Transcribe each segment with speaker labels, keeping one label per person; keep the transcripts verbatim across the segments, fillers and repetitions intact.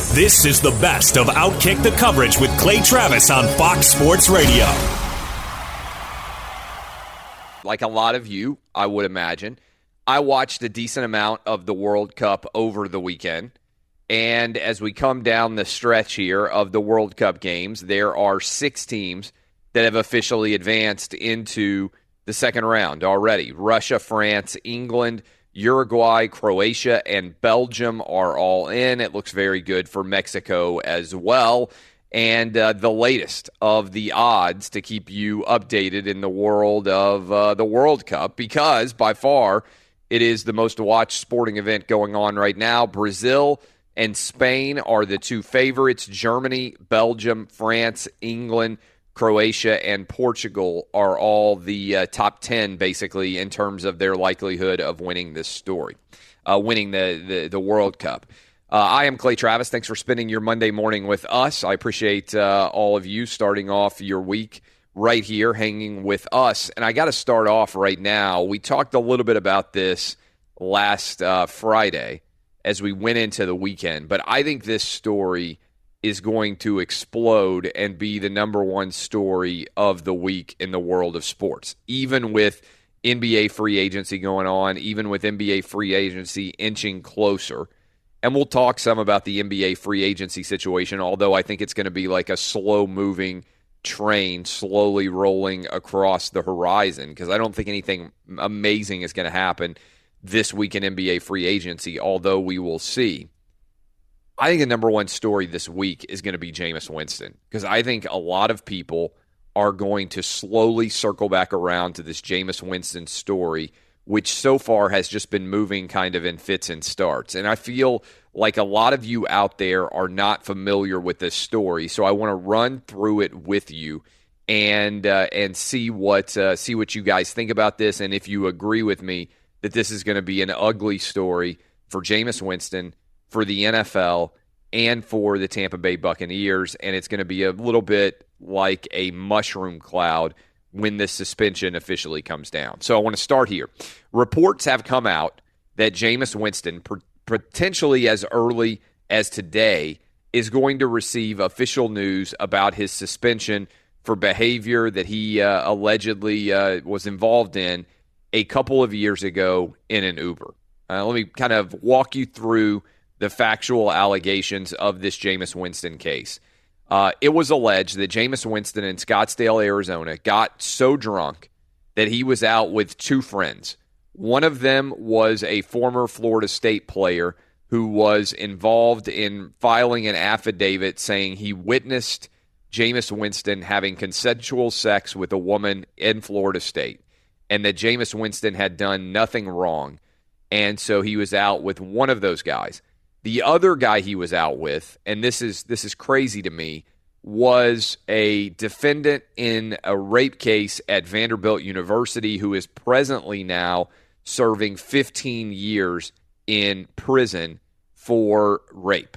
Speaker 1: This is the best of Outkick the Coverage with Clay Travis on Fox Sports Radio.
Speaker 2: Like a lot of you, I would imagine, I watched a decent amount of the World Cup over the weekend. And as we come down the stretch here of the World Cup games, there are six teams that have officially advanced into the second round already. Russia, France, England, Uruguay, Croatia, and Belgium are all in. It looks very good for Mexico as well. And uh, the latest of the odds to keep you updated in the world of uh, the World Cup, because by far it is the most watched sporting event going on right now. Brazil and Spain are the two favorites. Germany, Belgium, France, England, Croatia, and Portugal are all the uh, top ten, basically, in terms of their likelihood of winning this story, uh, winning the, the, the World Cup. Uh, I am Clay Travis. Thanks for spending your Monday morning with us. I appreciate uh, all of you starting off your week right here, hanging with us. And I got to start off right now. We talked a little bit about this last uh, Friday as we went into the weekend, but I think this story is going to explode and be the number one story of the week in the world of sports. Even with N B A free agency going on, even with N B A free agency inching closer. And we'll talk some about the N B A free agency situation, although I think it's going to be like a slow-moving train slowly rolling across the horizon, because I don't think anything amazing is going to happen this week in N B A free agency, although we will see. I think the number one story this week is going to be Jameis Winston, because I think a lot of people are going to slowly circle back around to this Jameis Winston story, which so far has just been moving kind of in fits and starts. And I feel like a lot of you out there are not familiar with this story, so I want to run through it with you and uh, and see what uh, see what you guys think about this, and if you agree with me that this is going to be an ugly story for Jameis Winston, for the N F L, and for the Tampa Bay Buccaneers, and it's going to be a little bit like a mushroom cloud when this suspension officially comes down. So I want to start here. Reports have come out that Jameis Winston, potentially as early as today, is going to receive official news about his suspension for behavior that he uh, allegedly uh, was involved in a couple of years ago in an Uber. Uh, let me kind of walk you through the factual allegations of this Jameis Winston case. Uh, it was alleged that Jameis Winston in Scottsdale, Arizona, got so drunk that he was out with two friends. One of them was a former Florida State player who was involved in filing an affidavit saying he witnessed Jameis Winston having consensual sex with a woman in Florida State, and that Jameis Winston had done nothing wrong, and so he was out with one of those guys. The other guy he was out with, and this is this is crazy to me, was a defendant in a rape case at Vanderbilt University who is presently now serving fifteen years in prison for rape.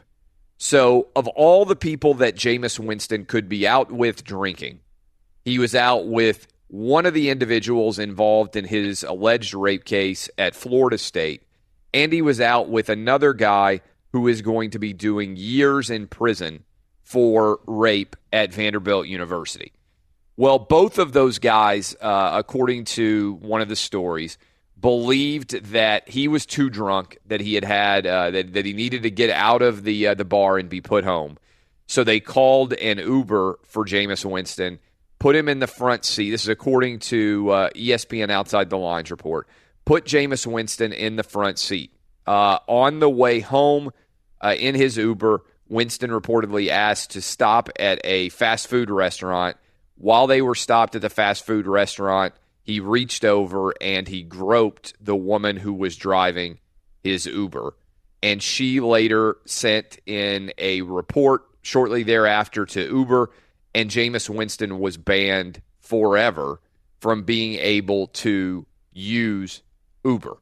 Speaker 2: So of all the people that Jameis Winston could be out with drinking, he was out with one of the individuals involved in his alleged rape case at Florida State, and he was out with another guy who is going to be doing years in prison for rape at Vanderbilt University. Well, both of those guys, uh, according to one of the stories, believed that he was too drunk, that he had had, uh, that, that he needed to get out of the uh, the bar and be put home. So they called an Uber for Jameis Winston, put him in the front seat. This is according to uh, E S P N Outside the Lines report. Put Jameis Winston in the front seat. Uh, on the way home, uh, in his Uber, Winston reportedly asked to stop at a fast food restaurant. While they were stopped at the fast food restaurant, he reached over and he groped the woman who was driving his Uber. And she later sent in a report shortly thereafter to Uber, and Jameis Winston was banned forever from being able to use Uber.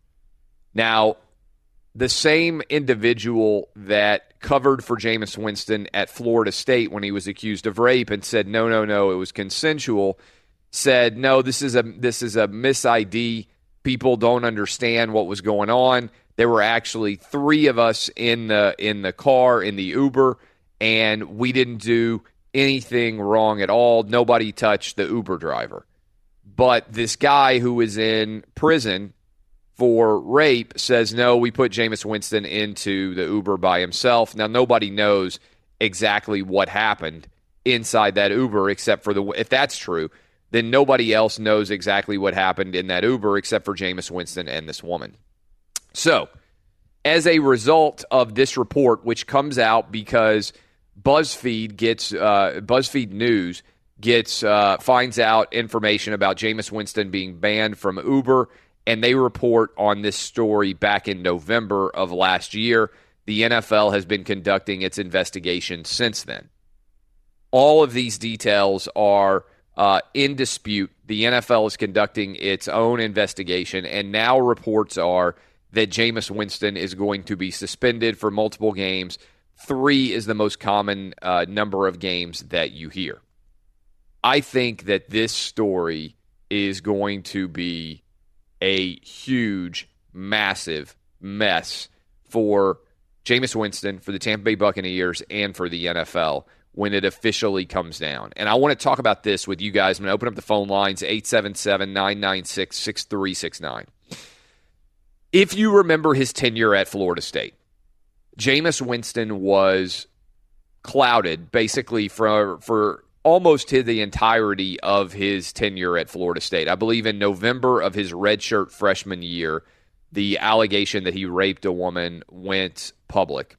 Speaker 2: Now, the same individual that covered for Jameis Winston at Florida State when he was accused of rape and said, no, no, no, it was consensual, said, no, this is a this is a mis-I D. People don't understand what was going on. There were actually three of us in the in the car, in the Uber, and we didn't do anything wrong at all. Nobody touched the Uber driver. But this guy who was in prison for rape says, no, we put Jameis Winston into the Uber by himself. Now, nobody knows exactly what happened inside that Uber except for the, if that's true, then nobody else knows exactly what happened in that Uber except for Jameis Winston and this woman. So, as a result of this report, which comes out because BuzzFeed gets uh, BuzzFeed News gets uh, finds out information about Jameis Winston being banned from Uber, and they report on this story back in November of last year. The N F L has been conducting its investigation since then. All of these details are uh, in dispute. The N F L is conducting its own investigation, and now reports are that Jameis Winston is going to be suspended for multiple games. Three is the most common uh, number of games that you hear. I think that this story is going to be a huge, massive mess for Jameis Winston, for the Tampa Bay Buccaneers, and for the N F L when it officially comes down. And I want to talk about this with you guys. I'm going to open up the phone lines, eight seven seven, nine nine six, six three six nine. If you remember his tenure at Florida State, Jameis Winston was clouded basically for for almost to the entirety of his tenure at Florida State. I believe in November of his redshirt freshman year, the allegation that he raped a woman went public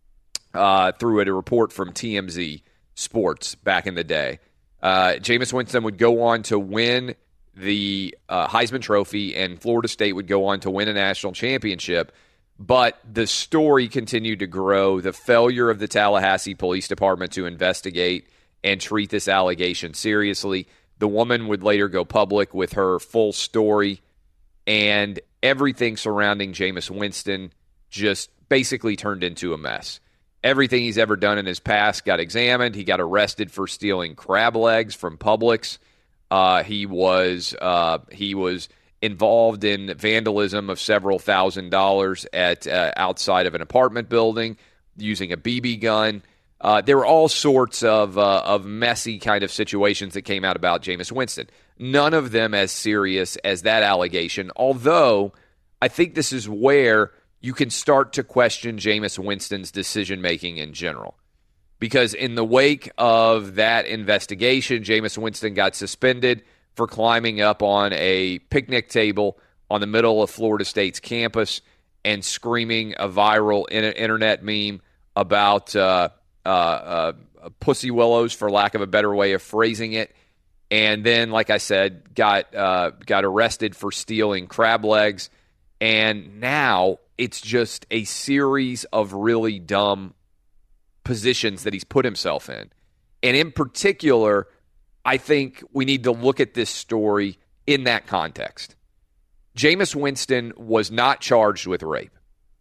Speaker 2: uh, through a report from T M Z Sports back in the day. Uh, Jameis Winston would go on to win the uh, Heisman Trophy, and Florida State would go on to win a national championship. But the story continued to grow. The failure of the Tallahassee Police Department to investigate and treat this allegation seriously. The woman would later go public with her full story, and everything surrounding Jameis Winston just basically turned into a mess. Everything he's ever done in his past got examined. He got arrested for stealing crab legs from Publix. Uh, he was uh, he was involved in vandalism of several thousand dollars at uh, outside of an apartment building using a B B gun. Uh, there were all sorts of uh, of messy kind of situations that came out about Jameis Winston. None of them as serious as that allegation, although I think this is where you can start to question Jameis Winston's decision-making in general. Because in the wake of that investigation, Jameis Winston got suspended for climbing up on a picnic table on the middle of Florida State's campus and screaming a viral internet meme about uh, uh, uh, pussy willows, for lack of a better way of phrasing it. And then, like I said, got uh, got arrested for stealing crab legs. And now it's just a series of really dumb positions that he's put himself in. And in particular, I think we need to look at this story in that context. Jameis Winston was not charged with rape.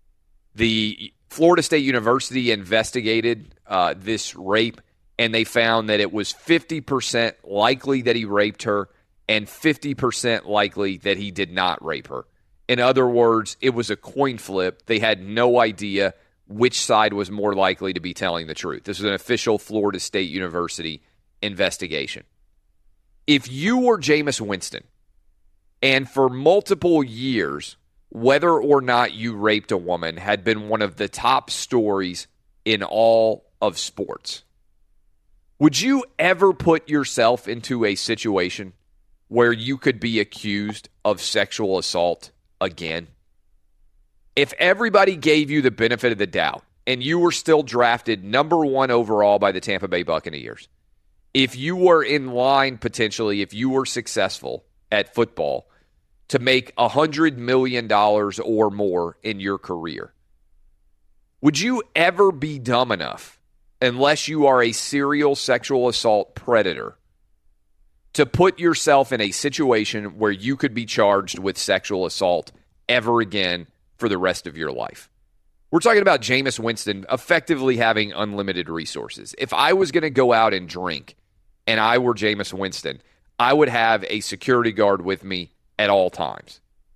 Speaker 2: The Florida State University investigated uh, this rape, and they found that it was fifty percent likely that he raped her and fifty percent likely that he did not rape her. In other words, it was a coin flip. They had no idea which side was more likely to be telling the truth. This was an official Florida State University investigation. If you were Jameis Winston, and for multiple years, whether or not you raped a woman had been one of the top stories in all of sports, would you ever put yourself into a situation where you could be accused of sexual assault again? If everybody gave you the benefit of the doubt and you were still drafted number one overall by the Tampa Bay Buccaneers, if you were in line potentially, if you were successful at football to make one hundred million dollars or more in your career, would you ever be dumb enough, unless you are a serial sexual assault predator, to put yourself in a situation where you could be charged with sexual assault ever again for the rest of your life? We're talking about Jameis Winston effectively having unlimited resources. If I was going to go out and drink and I were Jameis Winston, I would have a security guard with me at all times.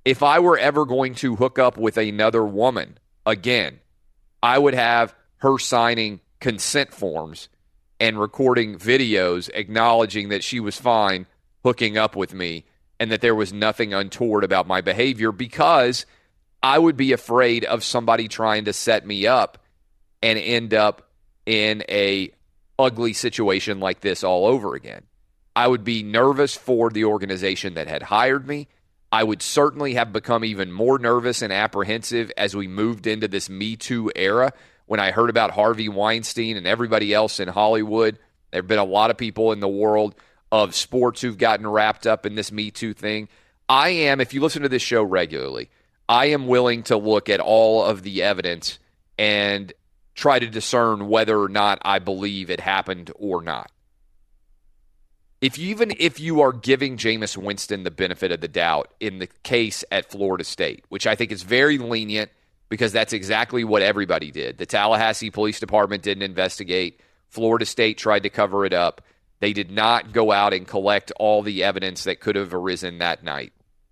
Speaker 2: If I were ever going to hook up with another woman again, I would have her signing consent forms and recording videos acknowledging that she was fine hooking up with me and that there was nothing untoward about my behavior, because I would be afraid of somebody trying to set me up and end up in a ugly situation like this all over again. I would be nervous for the organization that had hired me. I would certainly have become even more nervous and apprehensive as we moved into this Me Too era. When I heard about Harvey Weinstein and everybody else in Hollywood, there have been a lot of people in the world of sports who've gotten wrapped up in this Me Too thing. I am, if you listen to this show regularly, I am willing to look at all of the evidence and try to discern whether or not I believe it happened or not. If you, even if you are giving Jameis Winston the benefit of the doubt in the case at Florida State, which I think is very lenient because that's exactly what everybody did. The Tallahassee Police Department didn't investigate. Florida State tried to cover it up. They did not go out and collect all the evidence that could have arisen that night.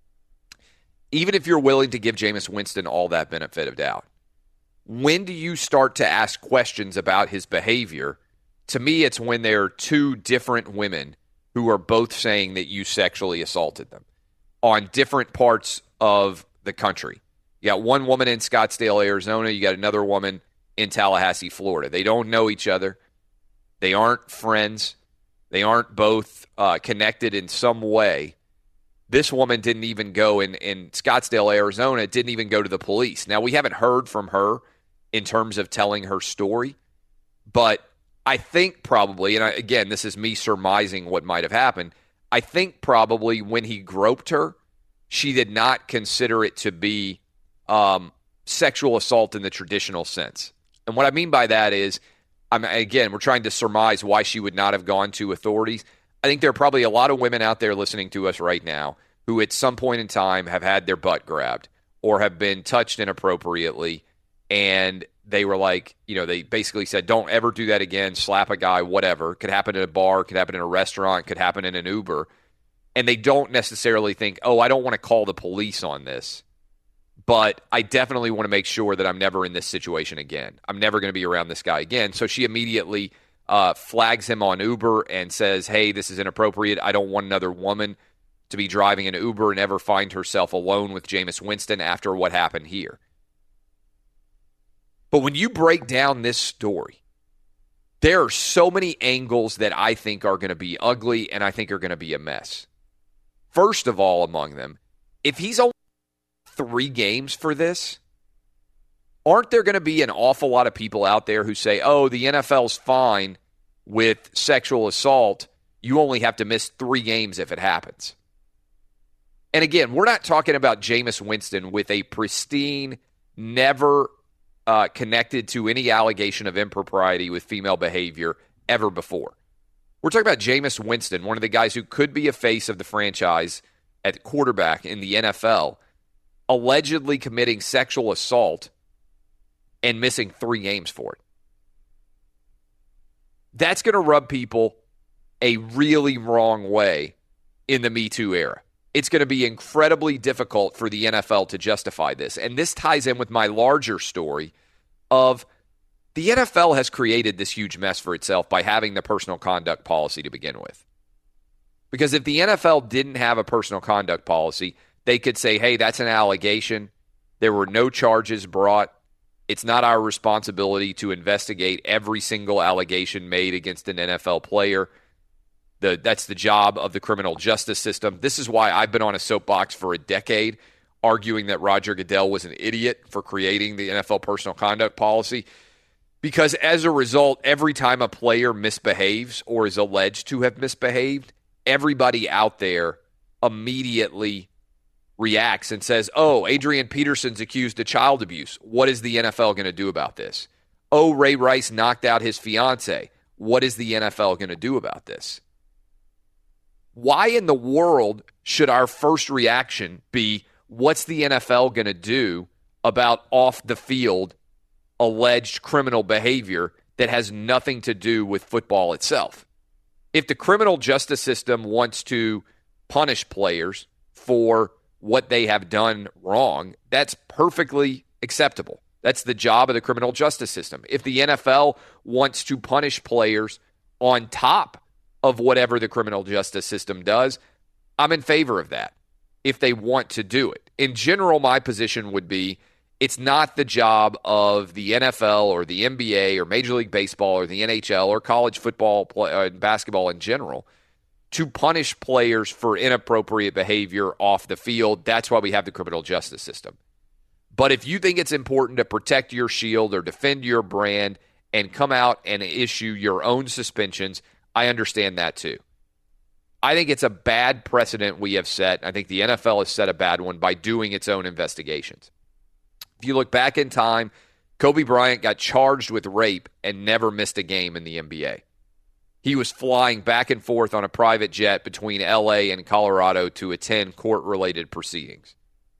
Speaker 2: Even if you're willing to give Jameis Winston all that benefit of doubt, when do you start to ask questions about his behavior? To me, it's when there are two different women who are both saying that you sexually assaulted them on different parts of the country. You got one woman in Scottsdale, Arizona. You got another woman in Tallahassee, Florida. They don't know each other. They aren't friends. They aren't both uh, connected in some way. This woman didn't even go in, in Scottsdale, Arizona, didn't even go to the police. Now, we haven't heard from her in terms of telling her story, but I think probably, and I, again, this is me surmising what might have happened, I think probably when he groped her, she did not consider it to be um, sexual assault in the traditional sense. And what I mean by that is, I'm, again, we're trying to surmise why she would not have gone to authorities. I think there are probably a lot of women out there listening to us right now who at some point in time have had their butt grabbed or have been touched inappropriately, and they were like, you know, they basically said, don't ever do that again, slap a guy, whatever. Could happen in a bar, could happen in a restaurant, could happen in an Uber. And they don't necessarily think, oh, I don't want to call the police on this, but I definitely want to make sure that I'm never in this situation again. I'm never going to be around this guy again. So she immediately uh, flags him on Uber and says, hey, this is inappropriate. I don't want another woman to be driving an Uber and ever find herself alone with Jameis Winston after what happened here. But when you break down this story, there are so many angles that I think are going to be ugly and I think are going to be a mess. First of all, among them, if he's only three games for this, aren't there going to be an awful lot of people out there who say, oh, the N F L's fine with sexual assault. You only have to miss three games if it happens. And again, we're not talking about Jameis Winston with a pristine, never uh, connected to any allegation of impropriety with female behavior ever before. We're talking about Jameis Winston, one of the guys who could be a face of the franchise at quarterback in the N F L, allegedly committing sexual assault and missing three games for it. That's going to rub people a really wrong way in the Me Too era. It's going to be incredibly difficult for the N F L to justify this. And this ties in with my larger story of the N F L has created this huge mess for itself by having the personal conduct policy to begin with. Because if the N F L didn't have a personal conduct policy, they could say, hey, that's an allegation. There were no charges brought. It's not our responsibility to investigate every single allegation made against an N F L player. The, that's the job of the criminal justice system. This is why I've been on a soapbox for a decade arguing that Roger Goodell was an idiot for creating the N F L personal conduct policy. Because as a result, every time a player misbehaves or is alleged to have misbehaved, everybody out there immediately reacts and says, oh, Adrian Peterson's accused of child abuse. What is the N F L going to do about this? Oh, Ray Rice knocked out his fiance. What is the N F L going to do about this? Why in the world should our first reaction be, what's the N F L going to do about off-the-field alleged criminal behavior that has nothing to do with football itself? If the criminal justice system wants to punish players for what they have done wrong, that's perfectly acceptable. That's the job of the criminal justice system. If the N F L wants to punish players on top of whatever the criminal justice system does, I'm in favor of that if they want to do it. In general, my position would be it's not the job of the N F L or the N B A or Major League Baseball or the N H L or college football play, uh, basketball in general to punish players for inappropriate behavior off the field. That's why we have the criminal justice system. But if you think it's important to protect your shield or defend your brand and come out and issue your own suspensions, I understand that too. I think it's a bad precedent we have set. I think the N F L has set a bad one by doing its own investigations. If you look back in time, Kobe Bryant got charged with rape and never missed a game in the N B A. He was flying back and forth on a private jet between L A and Colorado to attend court-related proceedings.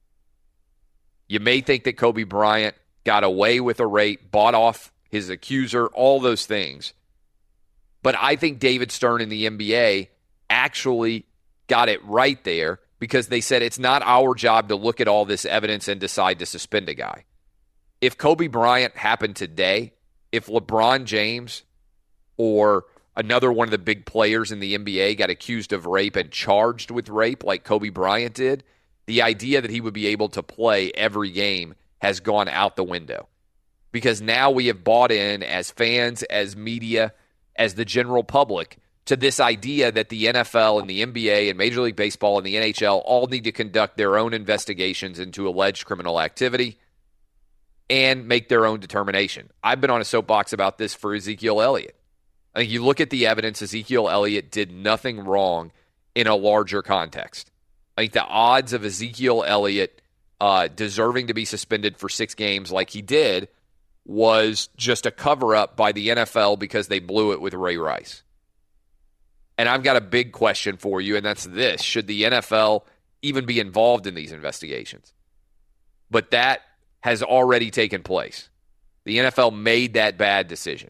Speaker 2: You may think that Kobe Bryant got away with a rape, bought off his accuser, all those things. But I think David Stern in the N B A actually got it right there because they said it's not our job to look at all this evidence and decide to suspend a guy. If Kobe Bryant happened today, if LeBron James or another one of the big players in the N B A got accused of rape and charged with rape like Kobe Bryant did, the idea that he would be able to play every game has gone out the window. Because now we have bought in as fans, as media, as the general public to this idea that the N F L and the N B A and Major League Baseball and the N H L all need to conduct their own investigations into alleged criminal activity and make their own determination. I've been on a soapbox about this for Ezekiel Elliott. I think you look at the evidence, Ezekiel Elliott did nothing wrong in a larger context. I think the odds of Ezekiel Elliott uh, deserving to be suspended for six games like he did was just a cover-up by the N F L because they blew it with Ray Rice. And I've got a big question for you, and that's this. Should the N F L even be involved in these investigations? But that has already taken place. The N F L made that bad decision.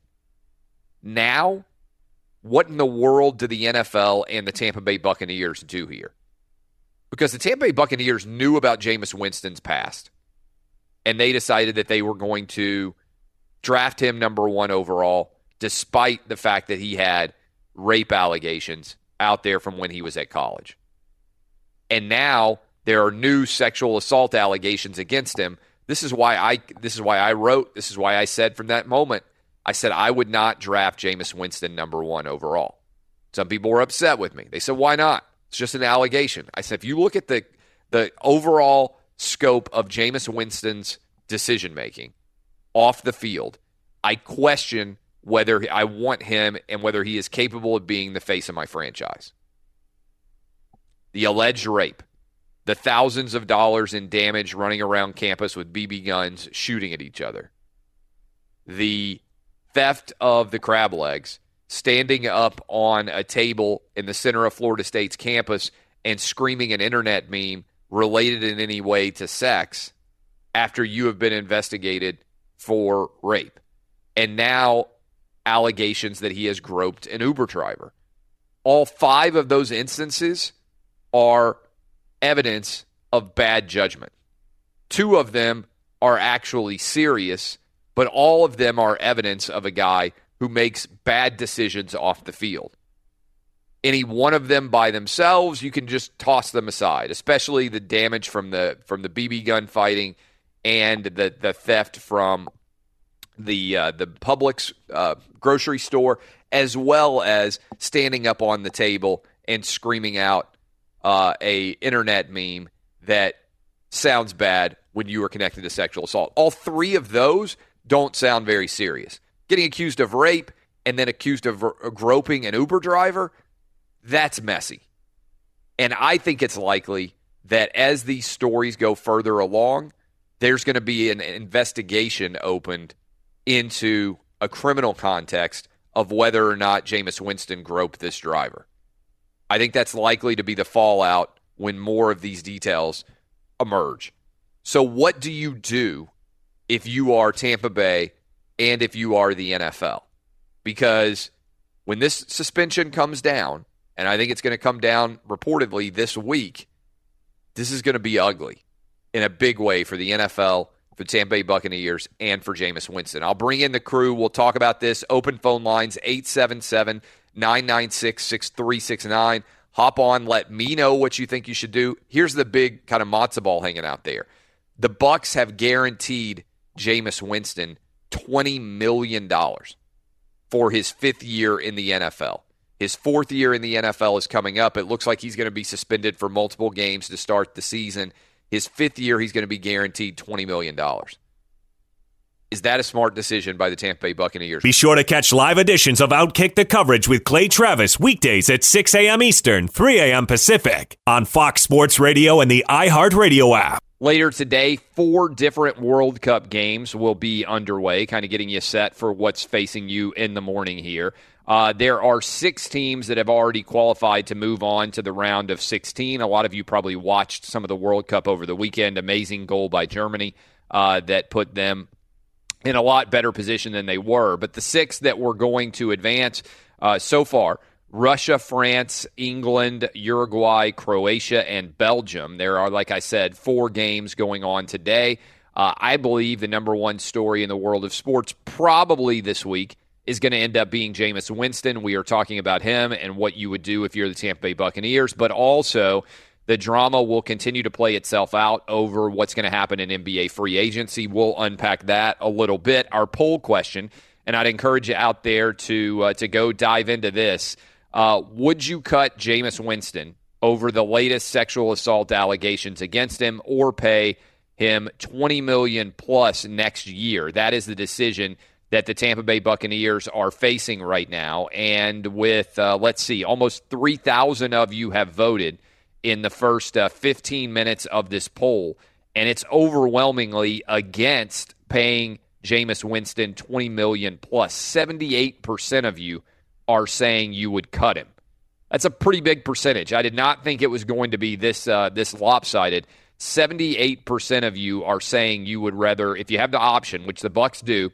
Speaker 2: Now, what in the world do the N F L and the Tampa Bay Buccaneers do here? Because the Tampa Bay Buccaneers knew about Jameis Winston's past, and they decided that they were going to draft him number one overall, despite the fact that he had rape allegations out there from when he was at college. And now there are new sexual assault allegations against him. This is why I this is why I wrote, this is why I said from that moment, I said I would not draft Jameis Winston number one overall. Some people were upset with me. They said, why not? It's just an allegation. I said, if you look at the the overall scope of Jameis Winston's decision-making off the field, I question whether I want him and whether he is capable of being the face of my franchise. The alleged rape, the thousands of dollars in damage running around campus with B B guns shooting at each other, the theft of the crab legs, standing up on a table in the center of Florida State's campus and screaming an internet meme related in any way to sex after you have been investigated for rape. And now allegations that he has groped an Uber driver. All five of those instances are evidence of bad judgment. Two of them are actually serious, but all of them are evidence of a guy who makes bad decisions off the field. Any one of them by themselves, you can just toss them aside, especially the damage from the from the B B gun fighting and the, the theft from the uh, the Publix uh, grocery store, as well as standing up on the table and screaming out uh, a internet meme that sounds bad when you are connected to sexual assault. All three of those don't sound very serious. Getting accused of rape and then accused of r- groping an Uber driver, that's messy. And I think it's likely that as these stories go further along, there's going to be an investigation opened into a criminal context of whether or not Jameis Winston groped this driver. I think that's likely to be the fallout when more of these details emerge. So what do you do if you are Tampa Bay and if you are the N F L? Because when this suspension comes down, and I think it's going to come down reportedly this week, this is going to be ugly in a big way for the N F L, for the Tampa Bay Buccaneers, and for Jameis Winston. I'll bring in the crew. We'll talk about this. Open phone lines, eight seven seven, nine nine six, six three six nine. Hop on. Let me know what you think you should do. Here's the big kind of matzo ball hanging out there. The Bucs have guaranteed Jameis Winston twenty million dollars for his fifth year in the N F L. His fourth year in the N F L is coming up. It looks like he's going to be suspended for multiple games to start the season. His fifth year, he's going to be guaranteed twenty million dollars. Is that a smart decision by the Tampa Bay Buccaneers?
Speaker 1: Be sure to catch live editions of Outkick the Coverage with Clay Travis weekdays at six a.m. Eastern, three a.m. Pacific on Fox Sports Radio and the iHeartRadio app.
Speaker 2: Later today, four different World Cup games will be underway, kind of getting you set for what's facing you in the morning here. Uh, there are six teams that have already qualified to move on to the round of sixteen. A lot of you probably watched some of the World Cup over the weekend. Amazing goal by Germany uh, that put them in a lot better position than they were. But the six that were going to advance uh, so far, Russia, France, England, Uruguay, Croatia, and Belgium. There are, like I said, four games going on today. Uh, I believe the number one story in the world of sports probably this week is going to end up being Jameis Winston. We are talking about him and what you would do if you're the Tampa Bay Buccaneers, but also the drama will continue to play itself out over what's going to happen in N B A free agency. We'll unpack that a little bit. Our poll question, and I'd encourage you out there to uh, to go dive into this. Uh, would you cut Jameis Winston over the latest sexual assault allegations against him, or pay him twenty million dollars plus next year? That is the decision that the Tampa Bay Buccaneers are facing right now. And with, uh, let's see, almost three thousand of you have voted in the first uh, fifteen minutes of this poll, and it's overwhelmingly against paying Jameis Winston twenty million dollars plus. seventy-eight percent of you are saying you would cut him. That's a pretty big percentage. I did not think it was going to be this uh, this lopsided. seventy-eight percent of you are saying you would rather, if you have the option, which the Bucs do,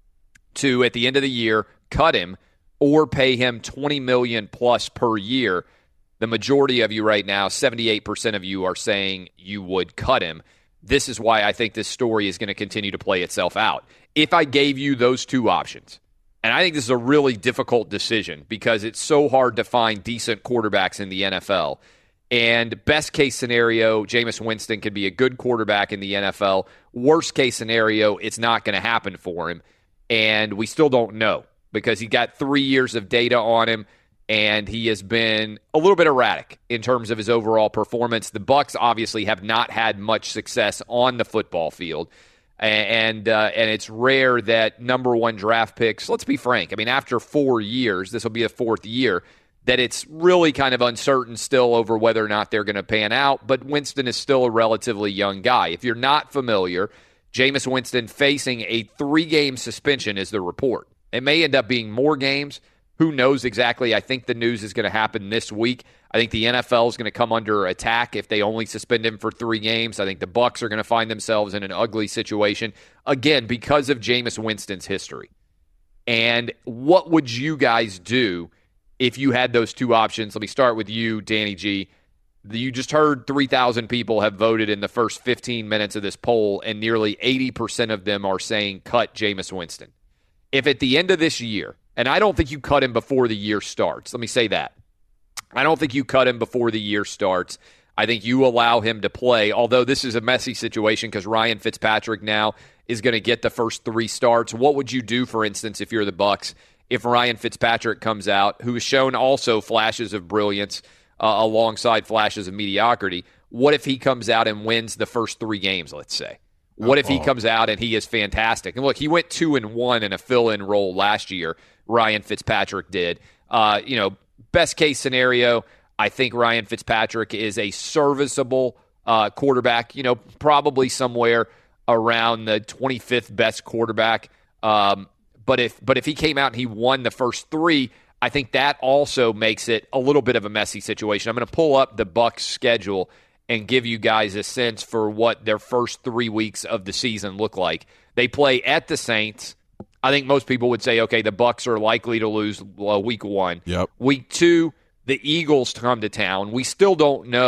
Speaker 2: to, at the end of the year, cut him or pay him twenty million dollars plus per year. The majority of you right now, seventy-eight percent of you, are saying you would cut him. This is why I think this story is going to continue to play itself out. If I gave you those two options, and I think this is a really difficult decision because it's so hard to find decent quarterbacks in the N F L. And best case scenario, Jameis Winston could be a good quarterback in the N F L. Worst case scenario, it's not going to happen for him. And we still don't know because he got three years of data on him, and he has been a little bit erratic in terms of his overall performance. The Bucs obviously have not had much success on the football field, and uh, and it's rare that number one draft picks, let's be frank, I mean, after four years, this will be a fourth year, that it's really kind of uncertain still over whether or not they're going to pan out, but Winston is still a relatively young guy. If you're not familiar, Jameis Winston facing a three-game suspension is the report. It may end up being more games. Who knows exactly? I think the news is going to happen this week. I think the N F L is going to come under attack if they only suspend him for three games. I think the Bucs are going to find themselves in an ugly situation, again, because of Jameis Winston's history. And what would you guys do if you had those two options? Let me start with you, Danny G. You just heard three thousand people have voted in the first fifteen minutes of this poll, and nearly eighty percent of them are saying cut Jameis Winston. If at the end of this year, and I don't think you cut him before the year starts, let me say that. I don't think you cut him before the year starts. I think you allow him to play, although this is a messy situation because Ryan Fitzpatrick now is going to get the first three starts. What would you do, for instance, if you're the Bucs, if Ryan Fitzpatrick comes out, who has shown also flashes of brilliance uh, alongside flashes of mediocrity? What if he comes out and wins the first three games, let's say? What if he comes out and he is fantastic? And look, he went two and one in a fill-in role last year. Ryan Fitzpatrick did. Uh, you know, best case scenario, I think Ryan Fitzpatrick is a serviceable uh, quarterback. You know, probably somewhere around the twenty-fifth best quarterback. Um, but if but if he came out and he won the first three, I think that also makes it a little bit of a messy situation. I'm going to pull up the Bucs schedule and give you guys a sense for what their first three weeks of the season look like. They play at the Saints. I think most people would say, okay, the Bucs are likely to lose uh, week one.
Speaker 3: Yep.
Speaker 2: Week two, the Eagles come to town. We still don't know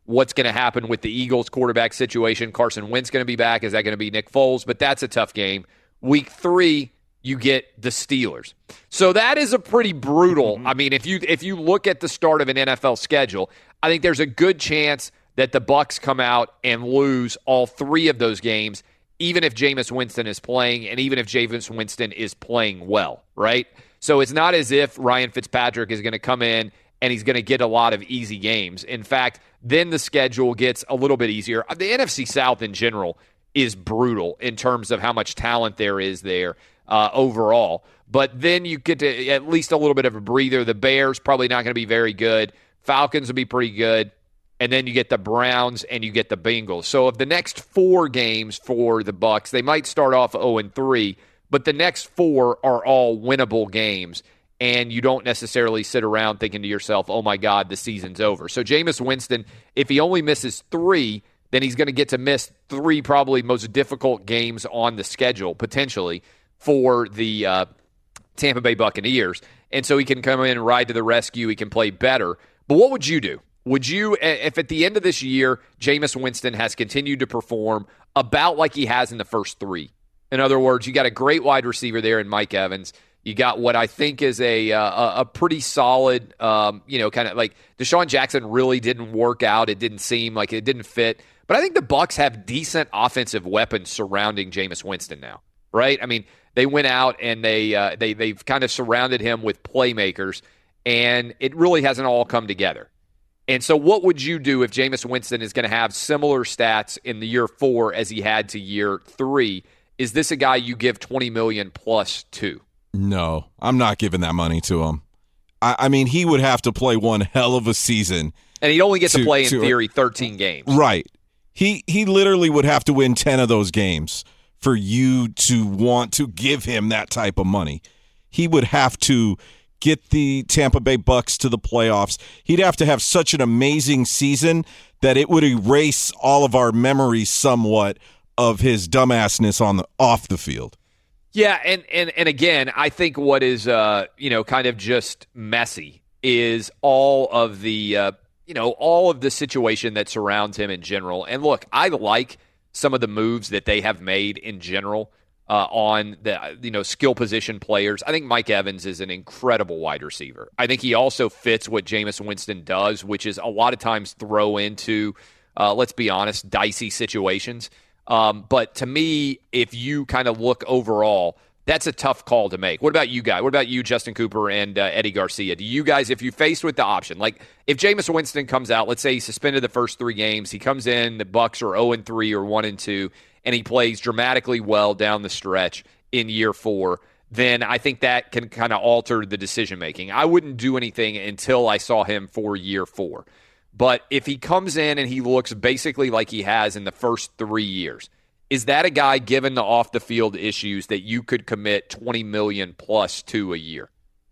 Speaker 2: what's going to happen with the Eagles quarterback situation. Carson Wentz going to be back. Is that going to be Nick Foles? But that's a tough game. Week three, you get the Steelers. So that is a pretty brutal. Mm-hmm. I mean, if you if you look at the start of an N F L schedule, I think there's a good chance that the Bucs come out and lose all three of those games, even if Jameis Winston is playing and even if Jameis Winston is playing well, right? So it's not as if Ryan Fitzpatrick is going to come in and he's going to get a lot of easy games. In fact, then the schedule gets a little bit easier. The N F C South in general is brutal in terms of how much talent there is there uh, overall. But then you get to at least a little bit of a breather. The Bears probably not going to be very good. Falcons will be pretty good. And then you get the Browns and you get the Bengals. So of the next four games for the Bucs, they might start off oh and three, but the next four are all winnable games. And you don't necessarily sit around thinking to yourself, oh my God, the season's over. So Jameis Winston, if he only misses three, then he's going to get to miss three probably most difficult games on the schedule, potentially, for the uh, Tampa Bay Buccaneers. And so he can come in and ride to the rescue. He can play better. But what would you do? Would you, if at the end of this year, Jameis Winston has continued to perform about like he has in the first three? In other words, you got a great wide receiver there in Mike Evans. You got what I think is a uh, a pretty solid, um, you know, kind of like Deshaun Jackson really didn't work out. It didn't seem like it didn't fit. But I think the Bucs have decent offensive weapons surrounding Jameis Winston now, right? I mean, they went out and they uh, they they've kind of surrounded him with playmakers, and it really hasn't all come together. And so what would you do if Jameis Winston is going to have similar stats in the year four as he had to year three? Is this a guy you give twenty million dollars plus to?
Speaker 3: No, I'm not giving that money to him. I, I mean, he would have to play one hell of a season.
Speaker 2: And he'd only get to, to play, in
Speaker 3: to,
Speaker 2: theory, thirteen games.
Speaker 3: Right. He he literally would have to win ten of those games for you to want to give him that type of money. He would have to get the Tampa Bay Bucs to the playoffs. He'd have to have such an amazing season that it would erase all of our memories somewhat of his dumbassness on the off the field.
Speaker 2: Yeah, and and and again, I think what is uh, you know, kind of just messy is all of the uh, you know, all of the situation that surrounds him in general. And look, I like some of the moves that they have made in general. Uh, on the you know skill position players. I think Mike Evans is an incredible wide receiver. I think he also fits what Jameis Winston does, which is a lot of times throw into, uh, let's be honest, dicey situations. Um, but to me, if you kind of look overall, that's a tough call to make. What about you guys? What about you, Justin Cooper and uh, Eddie Garcia? Do you guys, if you're faced with the option, like if Jameis Winston comes out, let's say he suspended the first three games, he comes in, the Bucs are oh and three or one and two, and he plays dramatically well down the stretch in year four, then I think that can kind of alter the decision-making. I wouldn't do anything until I saw him for year four. But if he comes in and he looks basically like he has in the first three years, is that a guy, given the off-the-field issues, that you could commit twenty million dollars plus to a year?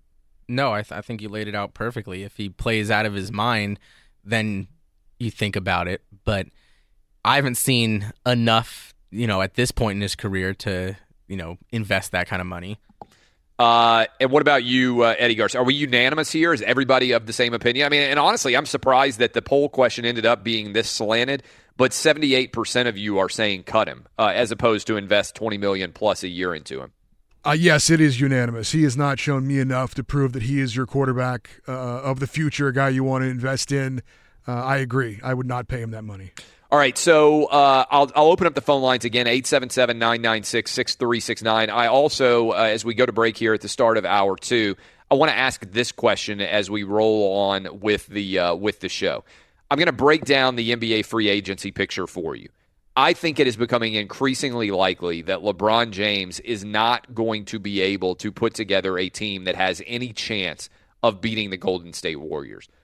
Speaker 4: No, I, th- I think you laid it out perfectly. If he plays out of his mind, then you think about it. But I haven't seen enough, you know, at this point in his career to, you know, invest that kind of money.
Speaker 2: Uh, and what about you, uh, Eddie Garcia? Are we unanimous here? Is everybody of the same opinion? I mean, and honestly, I'm surprised that the poll question ended up being this slanted, but seventy-eight percent of you are saying cut him, uh, as opposed to invest twenty million dollars plus a year into him.
Speaker 5: Uh, yes, it is unanimous. He has not shown me enough to prove that he is your quarterback uh, of the future, a guy you want to invest in. Uh, I agree. I would not pay him that money.
Speaker 2: All right, so uh, I'll I'll open up the phone lines again, eight seven seven, nine nine six, six three six nine. I also, uh, as we go to break here at the start of hour two, I want to ask this question as we roll on with the uh, with the show. I'm going to break down the N B A free agency picture for you. I think it is becoming increasingly likely that LeBron James is not going to be able to put together a team that has any chance of beating the Golden State Warriors.